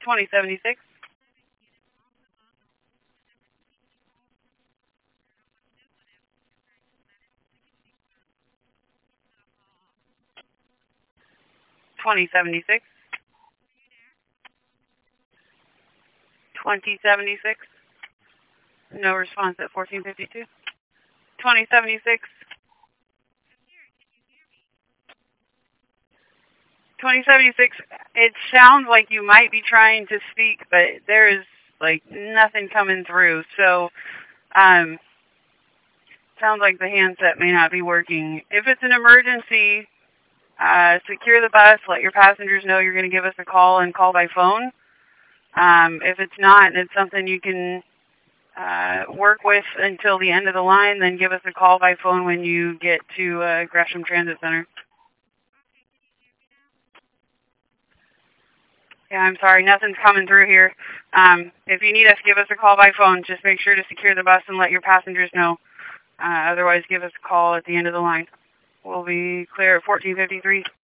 2076. No response at 1452. 2076. 2076. It sounds like you might be trying to speak, but there is like nothing coming through. So, sounds like the handset may not be working. If it's an emergency, secure the bus. Let your passengers know you're going to give us a call and call by phone. If it's not, and it's something you can work with until the end of the line, then give us a call by phone when you get to Gresham Transit Center. Yeah, I'm sorry, nothing's coming through here. If you need us, give us a call by phone. Just make sure to secure the bus and let your passengers know. Otherwise, give us a call at the end of the line. We'll be clear at 1453.